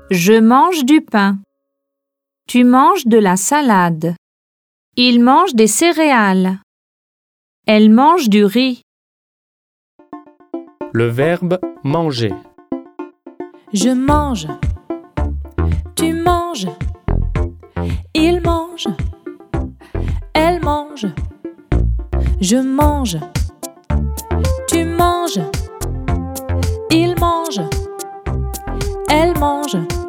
Je mange du pain. Tu manges de la salade. Il mange des céréales. Elle mange du riz. Le verbe manger. Je mange. Tu manges. Il mange. Elle mange. Je mange. Tu manges. Il mange. Elle mange.